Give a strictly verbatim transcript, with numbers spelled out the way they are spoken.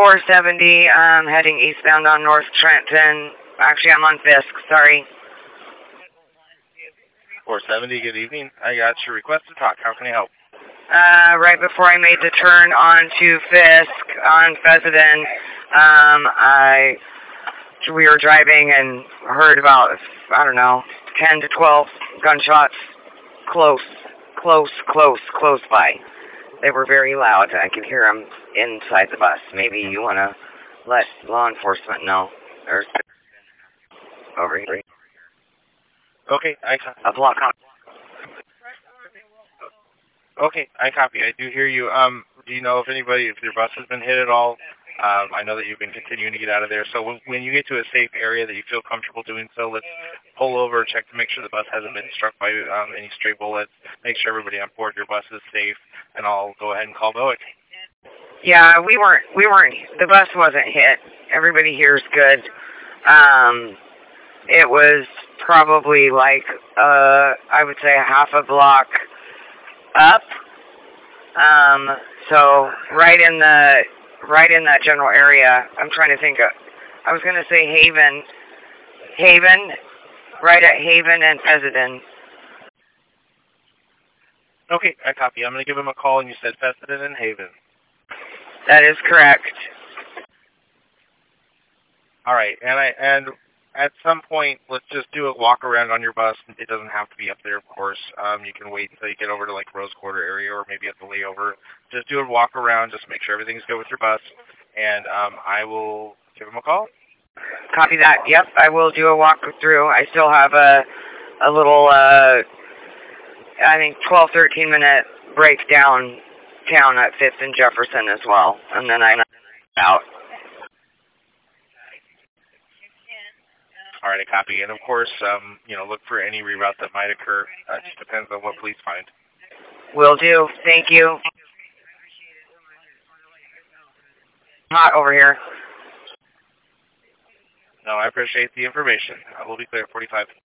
four seventy, um, heading eastbound on North Trenton. Actually, I'm on Fisk, sorry. four seventy, good evening. I got your request to talk. How can I help? Uh, right before I made the turn onto Fisk on Fessenden, um, I, we were driving and heard about, I don't know, ten to twelve gunshots close, close, close, close by. They were very loud. I could hear them inside the bus. Maybe you want to let law enforcement know. There's over here. Okay, I A block on. Okay, I copy. I do hear you. Um, do you know if anybody, if your bus has been hit at all? Um, I know that you've been continuing to get out of there. So when, when you get to a safe area that you feel comfortable doing so, let's pull over, check to make sure the bus hasn't been struck by um, any stray bullets. Make sure everybody on board your bus is safe, and I'll go ahead and call Bowick. Yeah, we weren't. We weren't. The bus wasn't hit. Everybody here is good. Um, it was probably like uh, I would say a half a block up. Um, so right in the right in that general area. I'm trying to think of. I was going to say Haven, Haven, right at Haven and Fessenden. Okay, I copy. I'm going to give him a call, and you said Fessenden and Haven. That is correct. All right, and I and at some point, let's just do a walk around on your bus. It doesn't have to be up there, of course. Um, you can wait until you get over to like Rose Quarter area, or maybe at the layover. Just do a walk around, just make sure everything's good with your bus, and um, I will give him a call. Copy that. Yep, I will do a walk through. I still have a a little, uh, I think, twelve, thirteen minute break downtown at Fifth and Jefferson as well, and then I'm out. All right, I copy. And of course, um, you know, look for any reroute that might occur. Uh, it just depends on what police find. Will do. Thank you. Hot over here. No, I appreciate the information. I will be clear at forty-five.